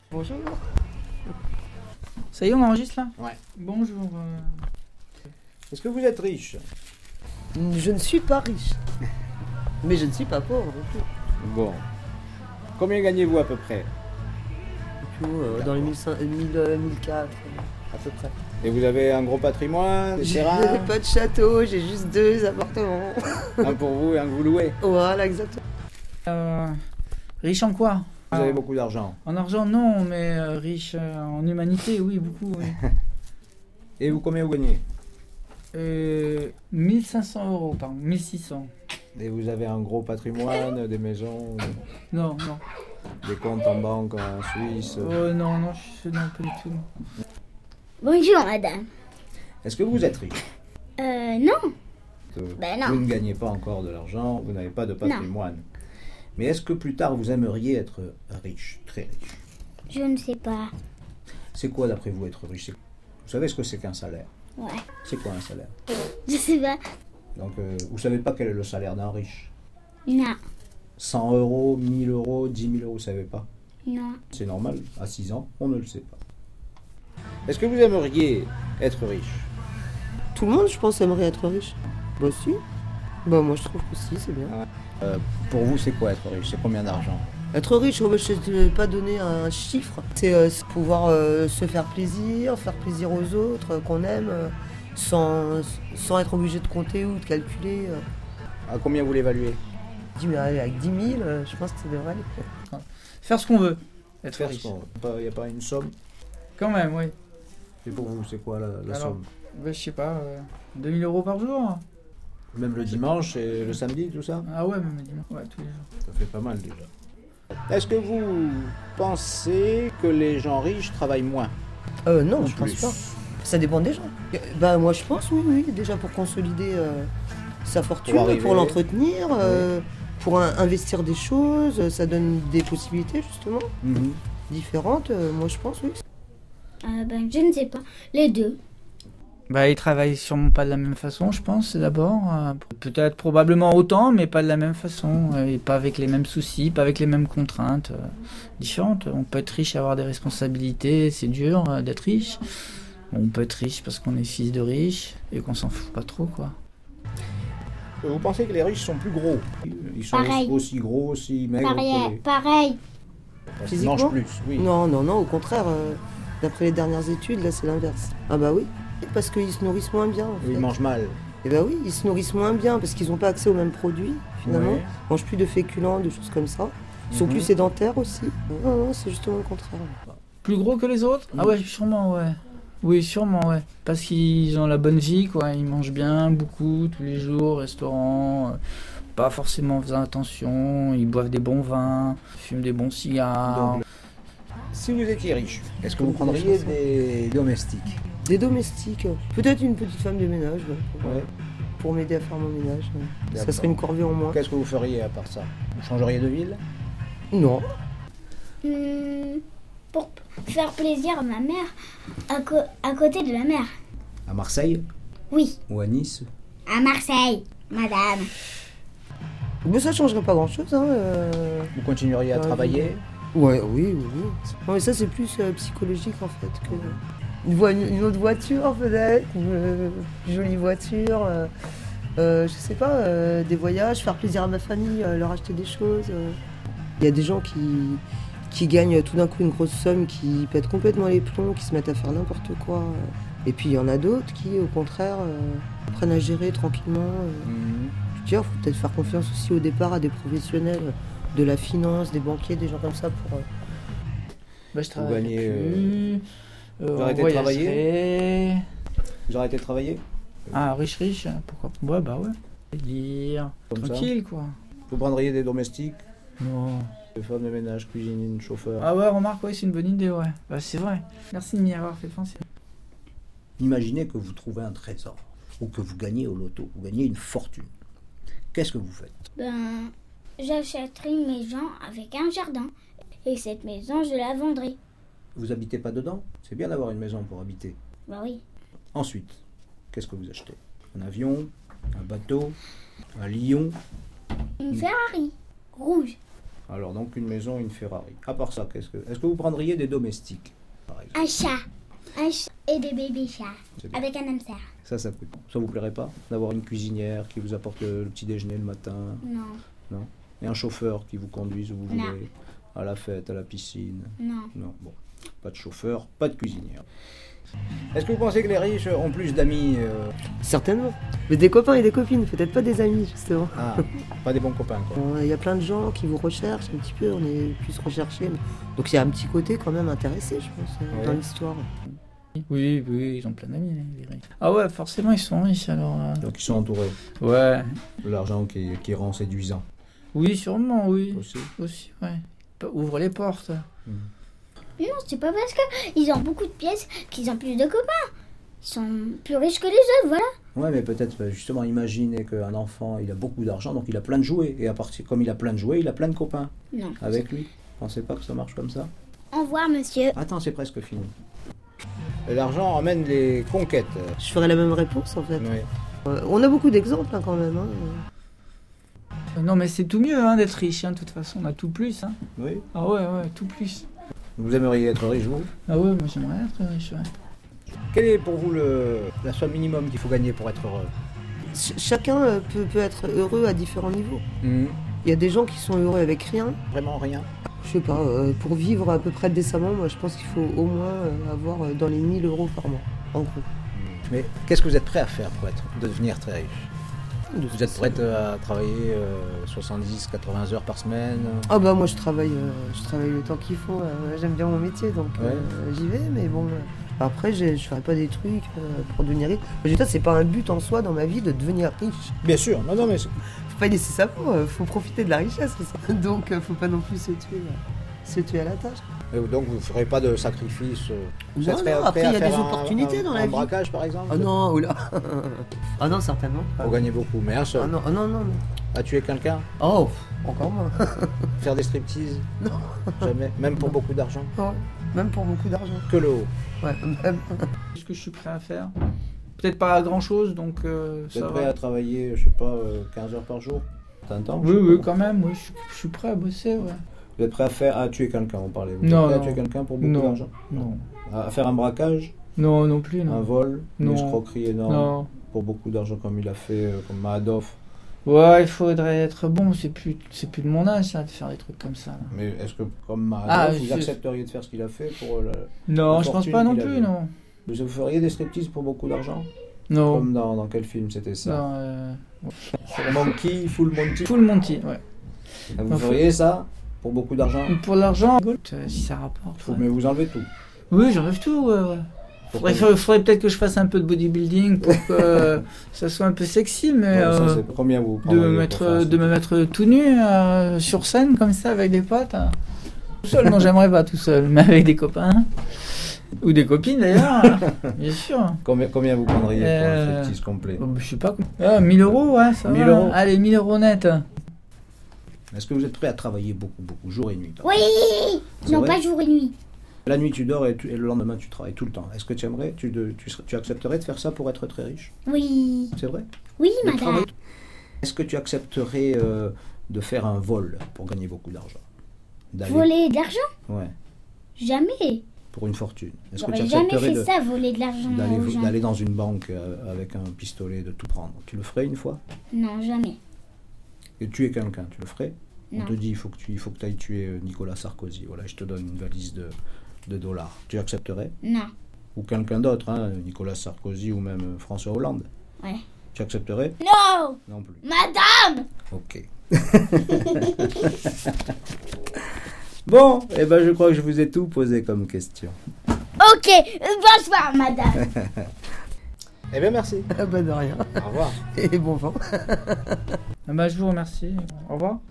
Bonjour. Ça y est, on enregistre là? Ouais. Bonjour. Est-ce que vous êtes riche? Je ne suis pas riche. Mais je ne suis pas pauvre non plus. Bon. Combien gagnez-vous à peu près? Dans les 1004 à peu près. Et vous avez un gros patrimoine, des J'ai terrains? pas de château, j'ai juste 2 appartements. Un pour vous et un que vous louez. Voilà, exactement. Riche en quoi? Vous avez beaucoup d'argent. En argent, non, mais riche en humanité, oui, beaucoup. Oui. Et vous, combien vous gagnez? 1500 euros, pardon, 1600. Et vous avez un gros patrimoine, des maisons, Non, non. des comptes en banque en Suisse? Non, non, non, pas du tout. Bonjour madame. Est-ce que vous êtes riche? Non. Ben non. Vous ne gagnez pas encore de l'argent, vous n'avez pas de patrimoine. Mais est-ce que plus tard vous aimeriez être riche, très riche? Je ne sais pas. C'est quoi d'après vous être riche? Vous savez ce que c'est qu'un salaire? Ouais. C'est quoi un salaire? Je sais pas. Donc vous savez pas quel est le salaire d'un riche? Non. 100 euros, 1000 euros, 10 000 euros, vous savez pas? Non. C'est normal, à 6 ans, on ne le sait pas. Est-ce que vous aimeriez être riche? Tout le monde, je pense, aimerait être riche. Bah si. Bah moi je trouve que si, c'est bien. Pour vous, c'est quoi être riche? C'est combien d'argent? Être riche, je ne vais pas donner un chiffre. C'est pouvoir se faire plaisir aux autres qu'on aime, sans être obligé de compter ou de calculer. À combien vous l'évaluez? Avec 10 000, je pense que ça devrait aller. Faire ce qu'on veut. Être Faire riche. Il n'y a pas une somme? Quand même, oui. Et pour vous, c'est quoi la Alors, somme? Je sais pas, 2000 euros par jour? Même le dimanche et le samedi, tout ça? Ah ouais, même dimanche. Ouais, tous les jours. Ça fait pas mal déjà. Est-ce que vous pensez que les gens riches travaillent moins? Non, Ou je pense plus? pas. Ça dépend des gens. Bah moi je pense oui, déjà pour consolider sa fortune, Pour arriver. pour l'entretenir, pour investir des choses, ça donne des possibilités justement Mhm. différentes. Moi je pense oui. Ben je ne sais pas. Les deux. Bah, ils travaillent sûrement pas de la même façon, je pense, d'abord. Peut-être probablement autant, mais pas de la même façon. Et pas avec les mêmes soucis, pas avec les mêmes contraintes différentes. On peut être riche et avoir des responsabilités, c'est dur d'être riche. On peut être riche parce qu'on est fils de riche et qu'on s'en fout pas trop, quoi. Vous pensez que les riches sont plus gros? Ils sont Pareil. aussi gros, aussi maigres que les... Pareil. Parce qu'ils Physiquement? mangent plus, oui. Non, au contraire, d'après les dernières études, là c'est l'inverse. Ah bah oui, parce qu'ils se nourrissent moins bien en fait. Ils mangent mal. Et bah oui, ils se nourrissent moins bien parce qu'ils n'ont pas accès aux mêmes produits finalement. Ouais. Ils mangent plus de féculents, de choses comme ça. Ils sont plus sédentaires aussi. Non, c'est justement le contraire. Plus gros que les autres? Ah ouais, sûrement, ouais. Oui, sûrement, ouais. Parce qu'ils ont la bonne vie, quoi. Ils mangent bien, beaucoup, tous les jours, restaurant. Pas forcément en faisant attention. Ils boivent des bons vins, fument des bons cigares. Donc, si vous étiez riche, est-ce que vous prendriez des domestiques? Des domestiques, peut-être une petite femme de ménage, ouais, Ouais. pour m'aider à faire mon ménage. Ouais. Ça D'accord. serait une corvée en moins. Qu'est-ce que vous feriez à part ça? Vous changeriez de ville? Non, Pour faire plaisir à ma mère, à côté de la mer. À Marseille? Oui. Ou à Nice? À Marseille, madame. mais ça changerait pas grand-chose. Hein, Vous continueriez à travailler? Ouais, oui. Non, mais ça c'est plus psychologique en fait que une autre voiture peut-être, une plus jolie voiture. Je sais pas, des voyages, faire plaisir à ma famille, leur acheter des choses. Il y a des gens qui gagnent tout d'un coup une grosse somme, qui pètent complètement les plombs, qui se mettent à faire n'importe quoi. Et puis il y en a d'autres qui, au contraire, apprennent à gérer tranquillement. Je veux dire, faut peut-être faire confiance aussi au départ à des professionnels de la finance, des banquiers, des gens comme ça pour... Bah, je travaille gagnez, plus. vous arrêtez de travailler? Vous arrêtez de travailler? Ah, riche, pourquoi pas? Ouais, bah ouais. Dire Comme ça. tranquille, quoi. Vous prendriez des domestiques? Non. Des femmes de ménage, cuisine, chauffeur? Ah ouais, remarque, ouais, c'est une bonne idée, ouais. Bah, c'est vrai. Merci de m'y avoir fait penser. Imaginez que vous trouvez un trésor, ou que vous gagnez au loto, vous gagnez une fortune. Qu'est-ce que vous faites? Ben, j'achèterai une maison avec un jardin. Et cette maison, je la vendrai. Vous habitez pas dedans? C'est bien d'avoir une maison pour habiter. Bah oui. Ensuite, qu'est-ce que vous achetez? Un avion, un bateau, un lion, Une Ferrari rouge. Alors, donc une maison, une Ferrari. À part ça, est-ce que vous prendriez des domestiques? Par exemple. Un chat et des bébés chats C'est bien. avec un hamster. Ça coûte. Ça vous plairait pas d'avoir une cuisinière qui vous apporte le petit déjeuner le matin? Non, Et un chauffeur qui vous conduise où vous Non. voulez? À la fête, à la piscine? non. Non, bon. Pas de chauffeur, pas de cuisinière. Est-ce que vous pensez que les riches ont plus d'amis Certainement. Mais des copains et des copines, peut-être pas des amis, justement. Ah, pas des bons copains, quoi. Il y a plein de gens qui vous recherchent un petit peu, on est plus recherchés. Donc il y a un petit côté quand même intéressé, je pense, dans Ouais. l'histoire. Oui, ils ont plein d'amis, les riches. Ah ouais, forcément, ils sont riches, alors. Donc ils sont entourés Ouais. de l'argent qui rend séduisant Oui, sûrement, oui. aussi. Ouais. Ouvre les portes. Non, c'est pas parce qu'ils ont beaucoup de pièces qu'ils ont plus de copains. Ils sont plus riches que les autres, voilà. Ouais, mais peut-être justement imaginer qu'un enfant, il a beaucoup d'argent, donc il a plein de jouets. Et à partir, comme il a plein de jouets, il a plein de copains Non. avec lui. Vous pensez pas que ça marche comme ça? Au revoir, monsieur. Attends, c'est presque fini. Et l'argent amène les conquêtes. Je ferais la même réponse en fait. Oui. On a beaucoup d'exemples quand même. Non, mais c'est tout mieux d'être riche, de toute façon, on a tout plus. Oui. Ah ouais, tout plus. Vous aimeriez être riche, vous? Ah ouais, moi j'aimerais être riche, ouais. Quelle est pour vous la somme minimum qu'il faut gagner pour être heureux? Chacun peut être heureux à différents niveaux. Il y a des gens qui sont heureux avec rien. Vraiment rien? Je sais pas, pour vivre à peu près décemment, moi je pense qu'il faut au moins avoir dans les 1 000 € par mois, en gros. Mais qu'est-ce que vous êtes prêt à faire pour devenir très riche? Vous êtes prête à travailler 70-80 heures par semaine? Ah bah moi je travaille le temps qu'il faut, j'aime bien mon métier donc Ouais. j'y vais, mais bon, après je ferai pas des trucs pour devenir riche. C'est pas un but en soi dans ma vie de devenir riche. Bien sûr, non mais... Faut pas laisser ça pour, faut profiter de la richesse, c'est ça. Donc faut pas non plus se tuer à la tâche. Donc vous ne ferez pas de sacrifice? Vous Non, êtes prêt non, à après, il y a faire des opportunités dans la un vie. braquage par exemple? Ah non, oula. Ah non, certainement pas. Pour gagner beaucoup, mais un seul. Ah non. À tuer quelqu'un? Oh, encore moins. Faire des striptease? Non. Jamais? Même pour beaucoup d'argent? Ouais, même pour beaucoup d'argent. Que le haut? Ouais, même. Qu'est-ce que je suis prêt à faire? Peut-être pas grand-chose, donc Vous ça êtes prêt va. à travailler, je sais pas, 15 heures par jour? T'as un temps? Oui, quand même, oui, je suis prêt à bosser, ouais. Vous êtes prêt à tuer quelqu'un, on parlait. Vous Non, êtes prêt non. à tuer quelqu'un pour beaucoup Non. d'argent? Non. À faire un braquage? Non plus, Un non. vol? Une Non. escroquerie énorme? Non. Pour beaucoup d'argent comme il a fait, comme Mahadoff? Ouais, il faudrait être bon, c'est plus de mon âge, ça, de faire des trucs comme ça. Là. Mais est-ce que, comme Mahadoff, vous je- accepteriez de faire ce qu'il a fait pour Non, La je pense fortune pas non qu'il plus, avait. non. Vous feriez des striptease pour beaucoup d'argent? Non. Comme dans quel film c'était ça? Non, Monkey, Full Monty? Full Monty, ouais. Vous feriez ça pour beaucoup d'argent? Pour l'argent, si ça rapporte. Ouais. Mais vous enlevez tout. Oui, j'enlève tout, ouais. Faudrait peut-être que je fasse un peu de bodybuilding pour que ça soit un peu sexy, mais Ouais, ça, c'est combien vous de prendriez me pour mettre, faire de me mettre tout nu sur scène comme ça avec des potes. Tout seul, non, j'aimerais pas tout seul, mais avec des copains. Ou des copines d'ailleurs, bien sûr. Combien vous prendriez pour un striptease complet? Je sais pas. 1 000 €, ouais, ça 1000 va. €. Allez, 1 000 € net. Est-ce que vous êtes prêt à travailler beaucoup, jour et nuit? Oui. C'est Non, vrai? pas jour et nuit. La nuit tu dors et le lendemain tu travailles tout le temps. Est-ce que tu aimerais, tu accepterais de faire ça pour être très riche? Oui. C'est vrai? Oui, De madame. travailler- Est-ce que tu accepterais de faire un vol pour gagner beaucoup d'argent? Voler de l'argent? Ouais, Jamais. pour une fortune. Est-ce que tu J'aurais jamais accepterais fait ça, voler de l'argent aux gens. d'aller dans une banque avec un pistolet, de tout prendre? Tu le ferais une fois? Non, jamais. Et tuer quelqu'un, tu le ferais? On Non. te dit il faut que tu ailles tuer Nicolas Sarkozy. Voilà, je te donne une valise de dollars. Tu accepterais? Non. Ou quelqu'un d'autre, hein, Nicolas Sarkozy ou même François Hollande. Ouais. Tu accepterais? Non. Non plus. Madame. Ok. Bon, eh ben je crois que je vous ai tout posé comme question. Ok. Bonsoir, madame. Eh bien merci. Ah bah de rien. Au revoir. Et bon vent. Ah bah, je vous remercie. Au revoir.